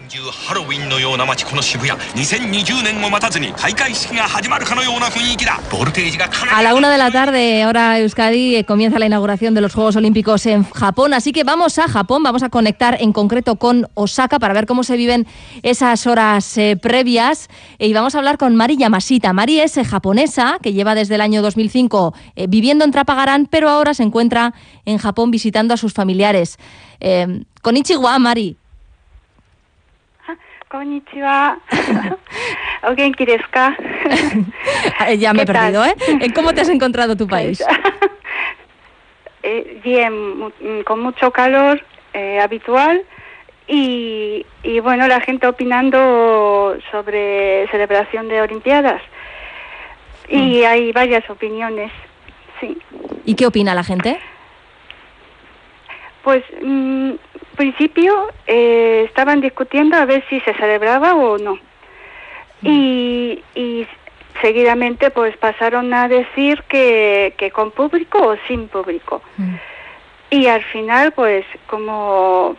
ハロウィンのような街この渋谷2020年を待たずに開会式が始まるかのような雰囲気だ。ボルテージがかなり A la 1 de la tarde, hora Euskadi, comienza la inauguración de los Juegos Olímpicos en Japón, así que vamos a Japón, vamos a conectar en concreto con Osaka para ver cómo se viven esas horas previas y vamos a hablar con Mari Yamashita. Mari es japonesa que lleva desde el año 2005 viviendo en Trapagaran, pero ahora se encuentra en Japón visitando a sus familiares. Konnichiwa, Mari. Konnichiwa. ¿O genki desu ka? Ya me he perdido, ¿eh? ¿Cómo te has encontrado tu país? Bien, con mucho calor habitual y bueno, la gente opinando sobre celebración de Olimpiadas y hay varias opiniones, sí. ¿Y qué opina la gente? Pues en principio estaban discutiendo a ver si se celebraba o no. Y seguidamente pues pasaron a decir que con público o sin público. Y al final pues como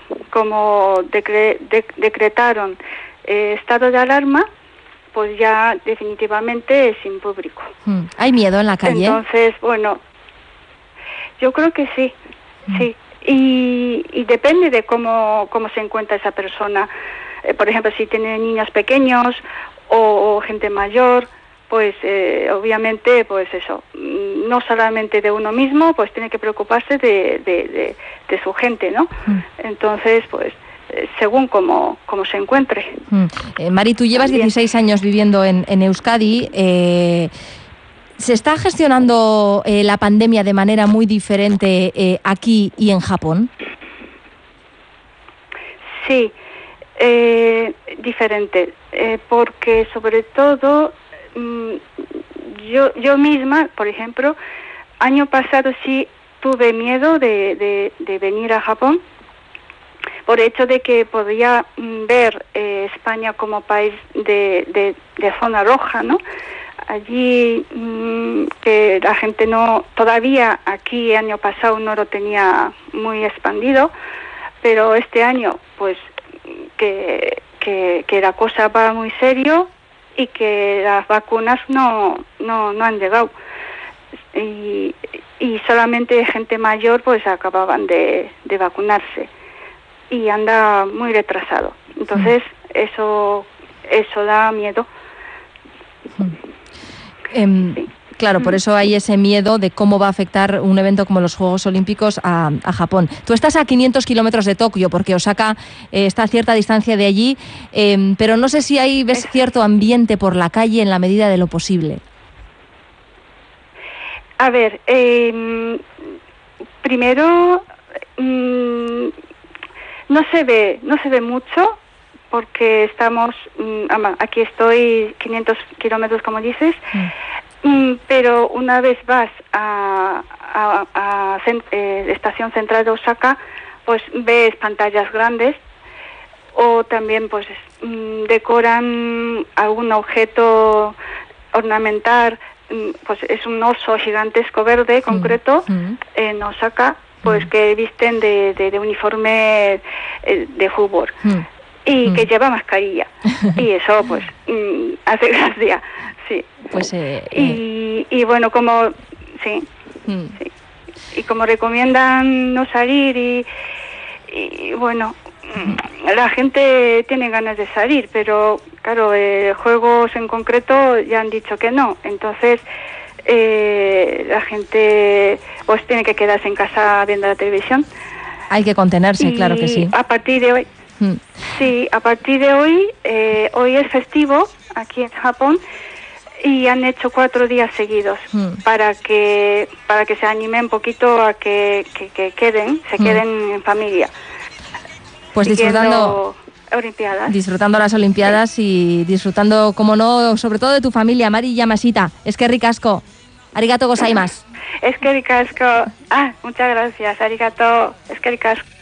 decretaron estado de alarma, pues ya definitivamente sin público. ¿Hay miedo en la calle? Entonces, bueno, yo creo que sí, sí. Y depende de cómo se encuentra esa persona. Por ejemplo, si tiene niños pequeños o gente mayor, pues obviamente, pues eso, no solamente de uno mismo, pues tiene que preocuparse de su gente, ¿no? Entonces, pues según cómo se encuentre. Mari, tú llevas 16 años viviendo en Euskadi. ¿Se está gestionando la pandemia de manera muy diferente aquí y en Japón? Sí, diferente, porque sobre todo yo misma, por ejemplo, año pasado sí tuve miedo de venir a Japón por hecho de que podía ver España como país de zona roja, ¿no? Allí que la gente no, todavía aquí año pasado no lo tenía muy expandido, pero este año pues que la cosa va muy serio y que las vacunas no han llegado y solamente gente mayor pues acababan de vacunarse y anda muy retrasado, entonces eso da miedo. Claro, por eso hay ese miedo de cómo va a afectar un evento como los Juegos Olímpicos a Japón. Tú estás a 500 kilómetros de Tokio, porque Osaka está a cierta distancia de allí, pero no sé si ahí ves cierto ambiente por la calle en la medida de lo posible. A ver, primero no se ve mucho, porque estamos, aquí estoy 500 kilómetros como dices, pero una vez vas a Estación Central de Osaka, pues ves pantallas grandes o también pues decoran algún objeto ornamental, pues es un oso gigantesco verde concreto en Osaka, pues que visten de uniforme de fútbol. Y que lleva mascarilla. Y eso, pues, hace gracia, sí. Pues, y bueno, como, sí, sí. Y como recomiendan no salir y bueno, la gente tiene ganas de salir, pero claro, juegos en concreto ya han dicho que no. Entonces, la gente pues tiene que quedarse en casa viendo la televisión. Hay que contenerse, claro que sí. A partir de hoy, sí, a partir de hoy, hoy es festivo aquí en Japón y han hecho 4 días seguidos para que se animen un poquito a que queden en familia. Pues disfrutando las Olimpiadas y disfrutando, como no, sobre todo de tu familia, Mari Yamashita. Eskerrik asko. Arigato gozaimasu. Eskerrik asko. Muchas gracias. Arigato. Eskerrik asko.